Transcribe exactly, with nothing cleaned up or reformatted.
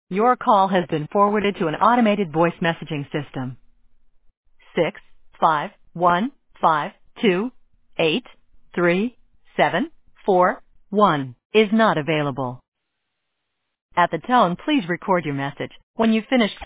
Your call has been forwarded to an automated voice messaging system. Six five one five two eight three seven four one is not available. At the tone, please record your message. When you've finished